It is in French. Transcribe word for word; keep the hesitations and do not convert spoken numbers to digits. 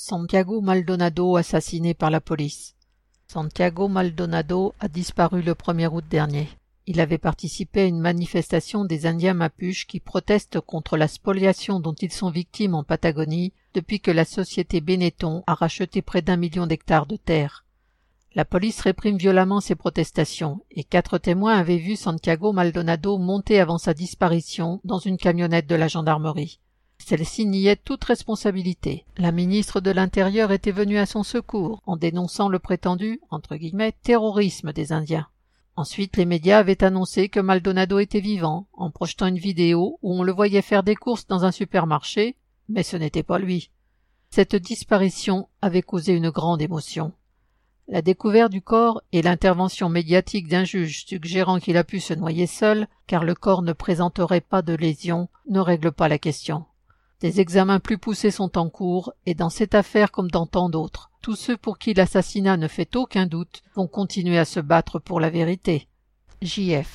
Santiago Maldonado assassiné par la police. Santiago Maldonado a disparu le premier août dernier. Il avait participé à une manifestation des Indiens Mapuches qui protestent contre la spoliation dont ils sont victimes en Patagonie depuis que la société Benetton a racheté près d'un million d'hectares de terre. La police réprime violemment ces protestations et quatre témoins avaient vu Santiago Maldonado monter avant sa disparition dans une camionnette de la gendarmerie. Celle-ci niait toute responsabilité. La ministre de l'Intérieur était venue à son secours en dénonçant le prétendu, entre guillemets, terrorisme des Indiens. Ensuite, les médias avaient annoncé que Maldonado était vivant, en projetant une vidéo où on le voyait faire des courses dans un supermarché, mais ce n'était pas lui. Cette disparition avait causé une grande émotion. La découverte du corps et l'intervention médiatique d'un juge suggérant qu'il a pu se noyer seul, car le corps ne présenterait pas de lésions, ne règlent pas la question. Des examens plus poussés sont en cours, et dans cette affaire comme dans tant d'autres, tous ceux pour qui l'assassinat ne fait aucun doute vont continuer à se battre pour la vérité. J F